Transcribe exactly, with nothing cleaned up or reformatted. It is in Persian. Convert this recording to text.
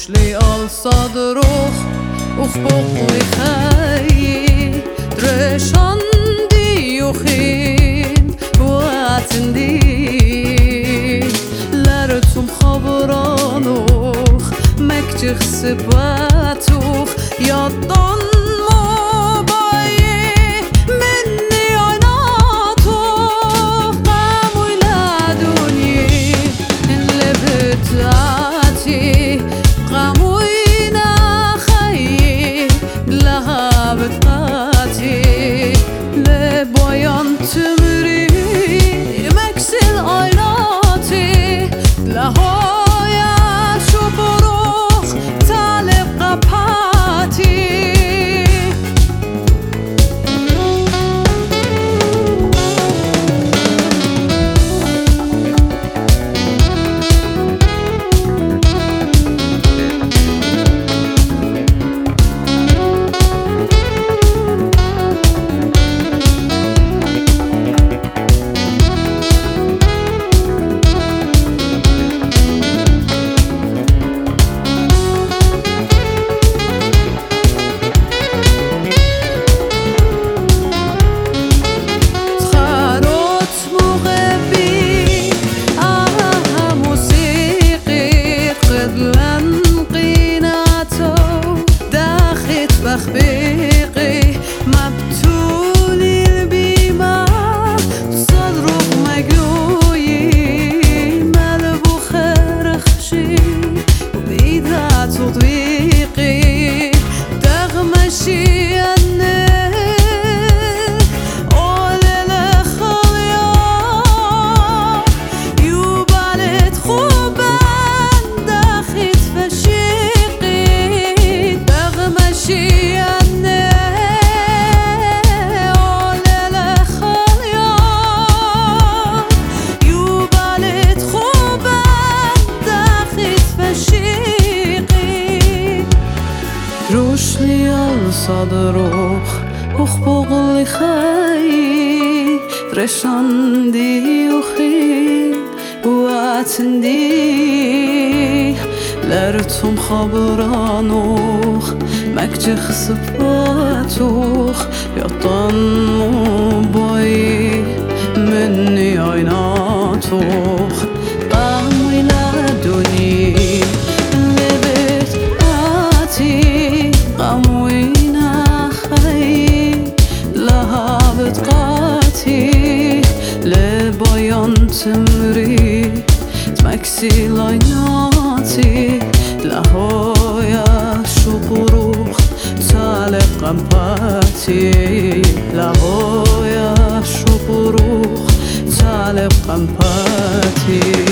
رشلي على صدروخ وخبقلي خي درشان دي يخين واتندي لرتم خبرانوخ مكتخ سباتوخ يادان بخبيقي مبتولي البيمة صدرك مقلوي ملبو خرخشي وبإيدها تضويقي تغمشي رشلي على صدروخ وخبقلي خي درشان دي يخين واتندي لرتم خبرانوخ مكتخ سباتوخ يطن باي مني عيناتوخ قامي لدني قموينا خي لها بتقاتي لبيان تمري تمكسي لايناتي لهويا شبروخ تعلق قنباتي لهويا شبروخ تعلق قنباتي